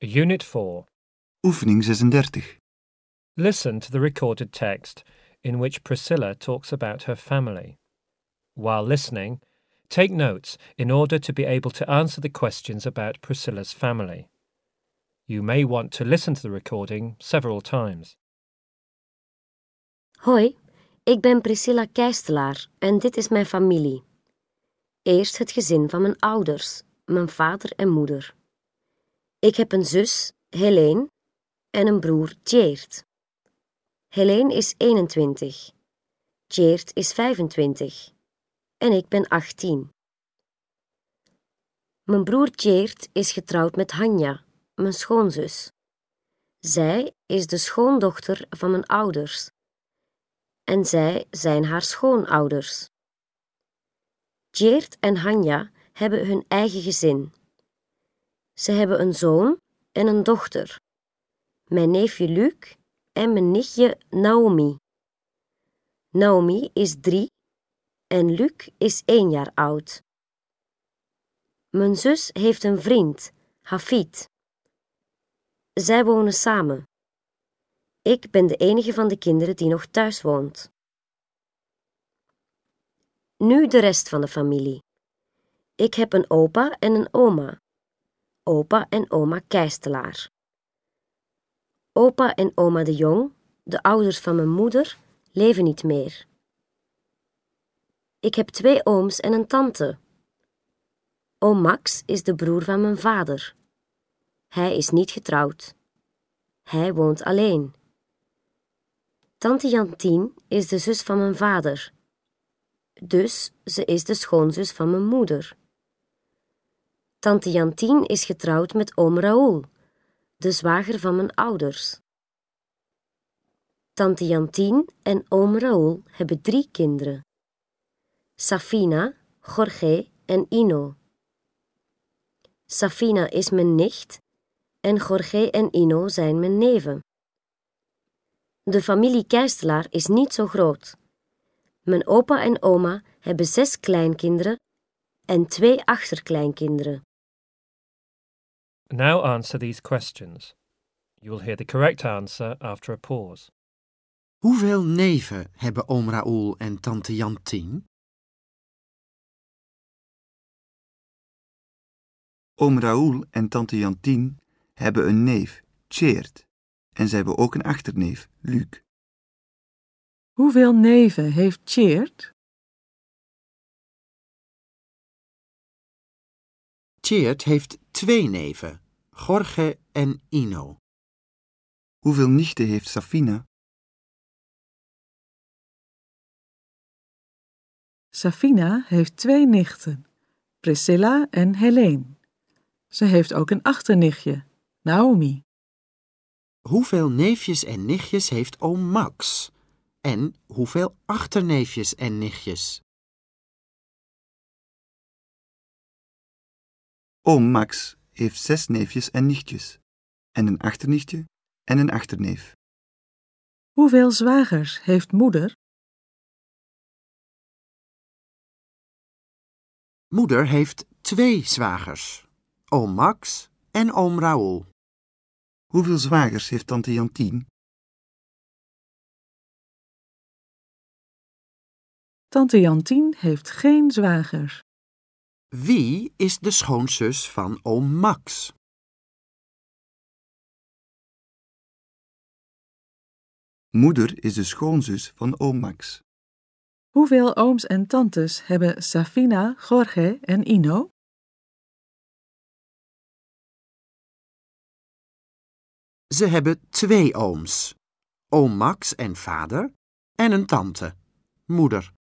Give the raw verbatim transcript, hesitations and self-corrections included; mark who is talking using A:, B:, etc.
A: Unit four.
B: Oefening zesendertig.
A: Listen to the recorded text in which Priscilla talks about her family. While listening, take notes in order to be able to answer the questions about Priscilla's family. You may want to listen to the recording several times.
C: Hoi, ik ben Priscilla Keistelaar en dit is mijn familie. Eerst het gezin van mijn ouders, mijn vader en moeder. Ik heb een zus, Helene, en een broer, Tjeerd. Helene is eenentwintig, Tjeerd is vijfentwintig en ik ben achttien. Mijn broer Tjeerd is getrouwd met Hanja, mijn schoonzus. Zij is de schoondochter van mijn ouders en zij zijn haar schoonouders. Tjeerd en Hanja hebben hun eigen gezin. Ze hebben een zoon en een dochter, mijn neefje Luc en mijn nichtje Naomi. Naomi is drie en Luc is één jaar oud. Mijn zus heeft een vriend, Hafid. Zij wonen samen. Ik ben de enige van de kinderen die nog thuis woont. Nu de rest van de familie. Ik heb een opa en een oma. Opa en oma Keistelaar. Opa en oma de Jong, de ouders van mijn moeder, leven niet meer. Ik heb twee ooms en een tante. Oom Max is de broer van mijn vader. Hij is niet getrouwd. Hij woont alleen. Tante Jantien is de zus van mijn vader. Dus ze is de schoonzus van mijn moeder. Tante Jantien is getrouwd met oom Raoul, de zwager van mijn ouders. Tante Jantien en oom Raoul hebben drie kinderen. Safina, Jorge en Ino. Safina is mijn nicht en Jorge en Ino zijn mijn neven. De familie Keistelaar is niet zo groot. Mijn opa en oma hebben zes kleinkinderen en twee achterkleinkinderen.
A: Now answer these questions. You will hear the correct answer after a pause.
D: Hoeveel neven hebben oom Raoul en tante Jantien?
B: Oom Raoul en tante Jantien hebben een neef, Tjeerd, en ze hebben ook een achterneef, Luc.
E: Hoeveel neven heeft Tjeerd?
D: Tjeerd heeft twee neven, Jorge en Ino.
B: Hoeveel nichten heeft Safina?
E: Safina heeft twee nichten, Priscilla en Helene. Ze heeft ook een achternichtje, Naomi.
D: Hoeveel neefjes en nichtjes heeft oom Max? En hoeveel achterneefjes en nichtjes?
B: Oom Max heeft zes neefjes en nichtjes, en een achternichtje en een achterneef.
E: Hoeveel zwagers heeft moeder?
D: Moeder heeft twee zwagers, oom Max en oom Raoul.
B: Hoeveel zwagers heeft tante Jantien?
E: Tante Jantien heeft geen zwagers.
D: Wie is de schoonzus van oom Max?
B: Moeder is de schoonzus van oom Max.
E: Hoeveel ooms en tantes hebben Safina, Jorge en Ino?
D: Ze hebben twee ooms, oom Max en vader, en een tante, moeder.